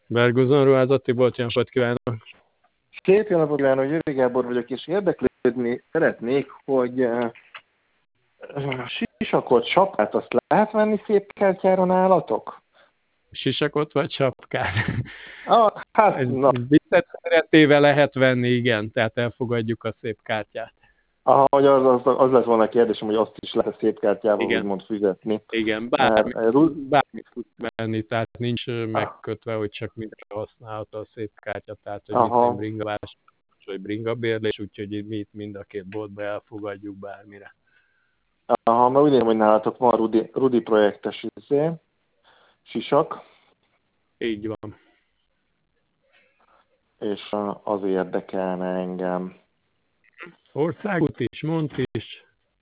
Bergozon Ruházat Tibor, jó napot kívánok! Szép jó napot kívánok, Győri Gábor vagyok, és érdeklődni szeretnék, hogy sisakot, sapkát azt lehet venni szép kártyára nálatok? Sisakot vagy sapkát? Hát, na. Viccet szeretével lehet venni, igen, tehát elfogadjuk a szép kártyát. Hogy az lett volna a kérdésem, hogy azt is lehet szép kártyával úgymond fizetni. Igen, bármit tudsz venni, tehát nincs megkötve, hogy csak mindenre használható a szép kártya, tehát hogy mit bringavás vagy bringabérlés, úgyhogy mi itt mind a két boltba elfogadjuk bármire. Mert úgy értem, hogy nálatok van Rudi projektes sisak. Így van. És az érdekelne engem. Országút is, Mont is?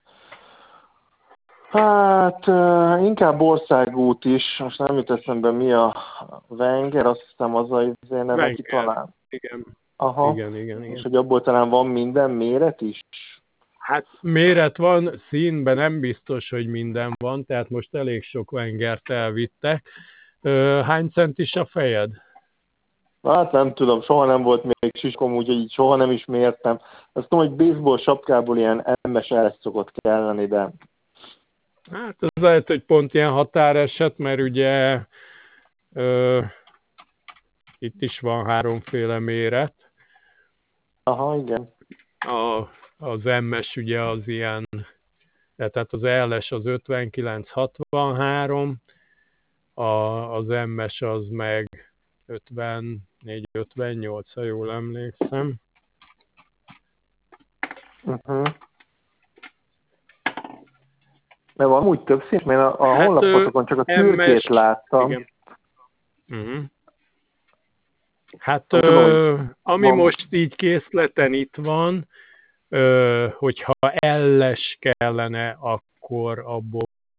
Hát, inkább országút is. Most nem jut eszembe, mi a Wenger, azt hiszem az a neve ki talán. Igen. Aha. Igen. És hogy abból talán van minden méret is? Hát méret van, színben nem biztos, hogy minden van, tehát most elég sok Wengert elvittek. Hány centis a fejed? Hát nem tudom, soha nem volt még siskom, úgyhogy így soha nem is mértem. Azt tudom, hogy baseball sapkából ilyen MS szokott kelleni, de... Hát ez lehet, hogy pont ilyen határeset, mert ugye itt is van háromféle méret. Aha, igen. Az MS ugye az ilyen, tehát az LS az 59-63, az MS az meg 54-58, ha jól emlékszem. De van úgy több szint, mert a honlapotokon csak a türkét láttam. Igen. Hát ami most így készleten itt van, hogyha LS kellene, akkor abból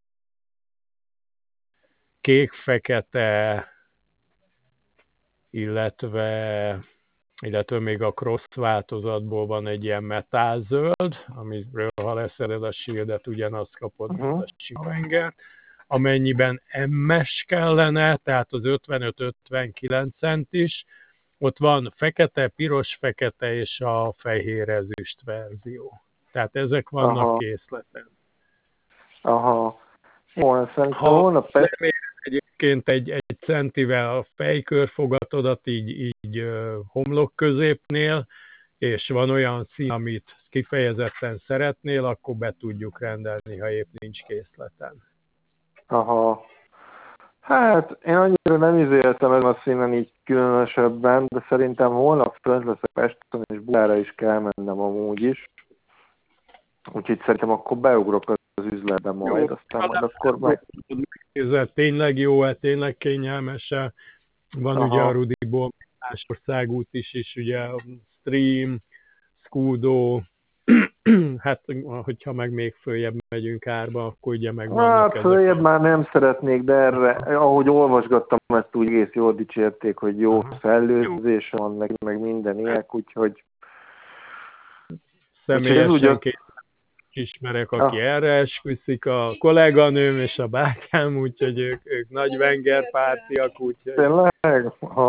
kék-fekete, illetve még a cross változatból van egy ilyen metálzöld, amiről ha leszered a shieldet, ugyanazt kapod, mint a Wenger. Amennyiben MS kellene, tehát az 55-59 centis, ott van fekete, piros-fekete és a fehér ezüst verzió. Tehát ezek vannak készleten. Ha egyébként egy centivel a fejkörfogatodat így homlok középnél, és van olyan szín, amit kifejezetten szeretnél, akkor be tudjuk rendelni, ha épp nincs készleten. Hát én annyira nem izéltem ezen a színen így különösebben, de szerintem holnap fönt leszek Pesten, és Budára is kell mennem amúgy is. Úgyhogy szerintem akkor beugrok az üzletbe majd, aztán majd akkor meg... Ez tényleg jó, tényleg kényelmes. Van ugye a Rudiból más országút is, ugye a Stream, Scudo, hát hogyha meg még följebb megyünk árba, akkor ugye meg vannak hát följebb már nem szeretnék, de erre, ahogy olvasgattam, ezt úgy egész jól dicsérték, hogy jó szellőzés van, meg minden ilyek, úgyhogy... Személyesen ismerek, aki erre esküszik, a kolléganőm és a bátyám, úgyhogy ők nagy Wenger pártiak, úgyhogy... Tényleg?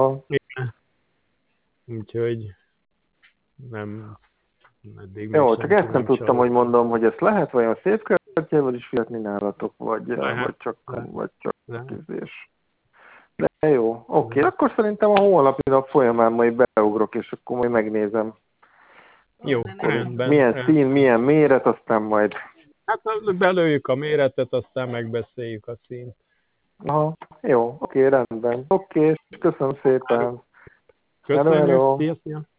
Úgyhogy nem... Jó, csak ezt nem tudtam, hogy mondom, hogy ezt lehet vajon szép kártyával is fizetni nálatok, vagy csak kizés. De jó, oké, akkor szerintem a holnapi nap folyamán majd beugrok, és akkor majd megnézem. Jó, rendben. Milyen szín, milyen méret, aztán majd... Hát belőjük a méretet, aztán megbeszéljük a színt. Jó, oké, rendben. Oké, köszönöm szépen. Köszönjük, szia!